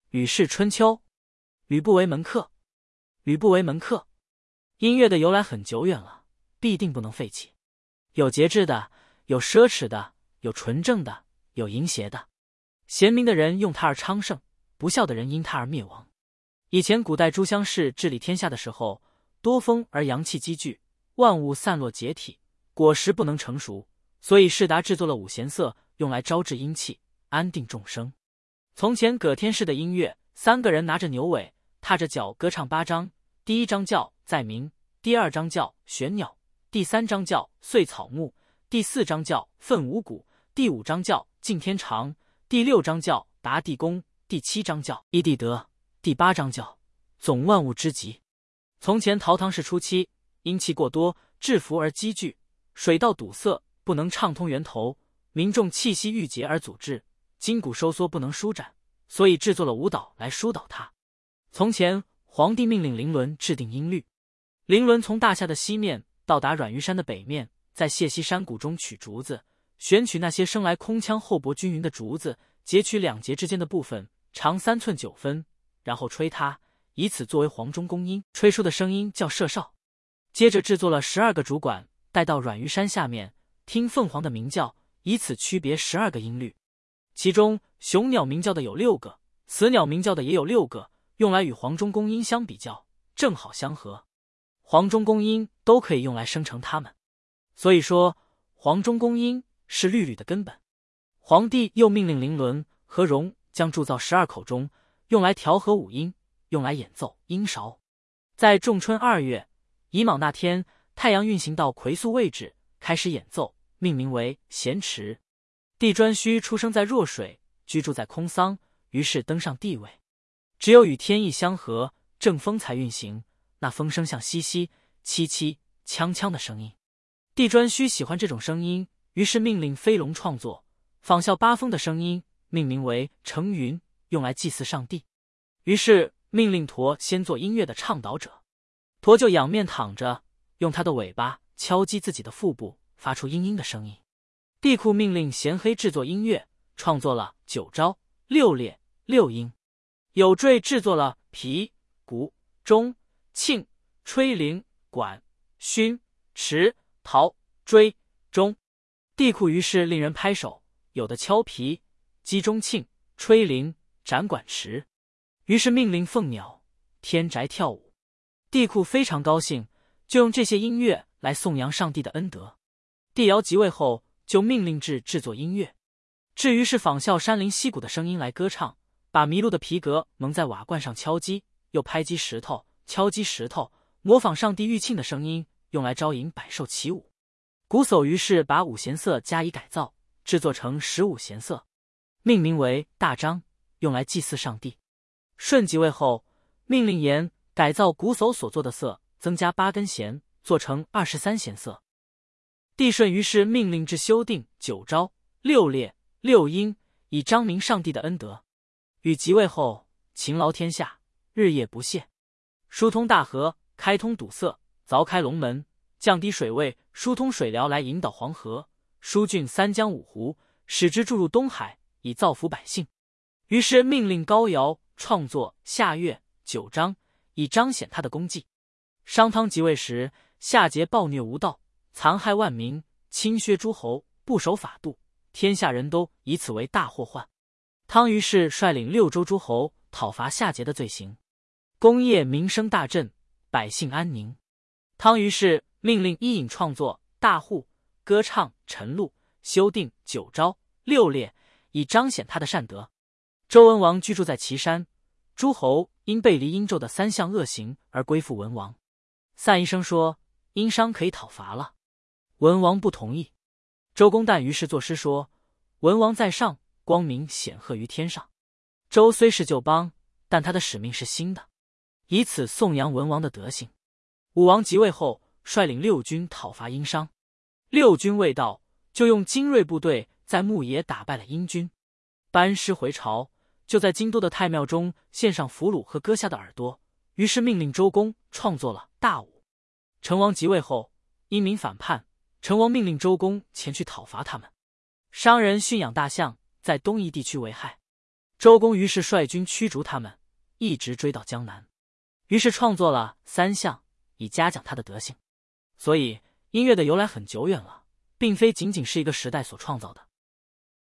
吕氏春秋，吕不韦门客。吕不韦门客。音乐的由来很久远了，必定不能废弃。有节制的，有奢侈的，有纯正的，有淫邪的。贤明的人用它而昌盛，不孝的人因它而灭亡。以前古代诸乡士治理天下的时候，多风而阳气积聚，万物散落解体，果实不能成熟，所以士达制作了五弦瑟，用来招致阴气，安定众生。从前葛天氏的音乐，3个人拿着牛尾，踏着脚歌唱8章，第1章叫在鸣，第2章叫玄鸟，第3章叫碎草木，第4章叫奋五谷，第5章叫敬天长，第6章叫达地宫，第7章叫依地德，第8章叫总万物之极。从前陶唐氏初期，阴气过多，制服而积聚，水道堵塞，不能畅通源头，民众气息郁结而阻滞，筋骨收缩不能舒展，所以制作了舞蹈来疏导它。从前皇帝命令伶伦制定音律，伶伦从大夏的西面到达阮鱼山的北面，在谢溪山谷中取竹子，选取那些生来空腔厚薄均匀的竹子，截取2节之间的部分，长3寸9分，然后吹它，以此作为黄钟公音，吹出的声音叫射哨。接着制作了12个竹管，带到阮鱼山下面，听凤凰的鸣叫，以此区别12个音律。其中雄鸟鸣叫的有6个，雌鸟鸣叫的也有6个，用来与黄钟公音相比较，正好相合。黄钟公音都可以用来生成它们，所以说黄钟公音是律吕的根本。皇帝又命令伶伦和戎将铸造12口钟，用来调和五音，用来演奏音韶。在仲春2月乙卯那天，太阳运行到癸宿位置，开始演奏，命名为咸池。帝颛顼出生在弱水，居住在空桑，于是登上帝位。只有与天意相合，正风才运行，那风声像淅淅、凄凄、锵锵的声音。帝颛顼喜欢这种声音，于是命令飞龙创作，仿效八风的声音，命名为成云，用来祭祀上帝。于是命令驼先做音乐的倡导者，驼就仰面躺着，用它的尾巴敲击自己的腹部，发出嘤嘤的声音。帝喾命令贤黑制作音乐，创作了9招、6列、6音。有坠制作了皮、鼓、钟、磬、吹铃、管、埙、池、陶、锥、钟。帝喾于是令人拍手，有的敲皮、击钟磬、吹铃、展管池。于是命令凤鸟、天宅跳舞。帝喾非常高兴，就用这些音乐来颂扬上帝的恩德。帝尧即位后，就命令制作音乐。至于是仿效山林溪谷的声音来歌唱，把麋鹿的皮革蒙在瓦罐上敲击，又拍击石头，敲击石头，模仿上帝玉磬的声音，用来招引百兽起舞。瞽叟于是把五弦瑟加以改造，制作成15弦瑟，命名为大章，用来祭祀上帝。舜即位后，命令严改造瞽叟所做的瑟，增加8根弦，做成23弦瑟。帝舜于是命令修订9招、6列、6音，以彰明上帝的恩德。禹即位后，勤劳天下，日夜不懈，疏通大河，开通堵塞，凿开龙门，降低水位，疏通水疗来引导黄河，疏浚3江5湖，使之注入东海，以造福百姓。于是命令高尧创作夏乐9章，以彰显他的功绩。商汤即位时，夏桀暴虐无道，残害万民，侵削诸侯，不守法度，天下人都以此为大祸患。汤于是率领6州诸侯讨伐夏桀的罪行，功业民生大振，百姓安宁。汤于是命令伊尹创作大户，歌唱陈露，修订9招、6列，以彰显他的善德。周文王居住在岐山，诸侯因背离殷纣的3项恶行而归附文王。散宜生说殷商可以讨伐了，文王不同意。周公旦于是作诗说：文王在上，光明显赫于天上。周虽是旧邦，但他的使命是新的，以此颂扬文王的德行。武王即位后，率领6军讨伐殷商。6军未到，就用精锐部队在牧野打败了殷军，班师回朝，就在京都的太庙中献上俘虏和割下的耳朵。于是命令周公创作了大武。成王即位后，殷民反叛，成王命令周公前去讨伐他们。商人驯养大象，在东夷地区为害。 周公于是率军驱逐他们，一直追到江南。于是创作了三项，以嘉奖他的德行。所以音乐的由来很久远了，并非仅仅是一个时代所创造的。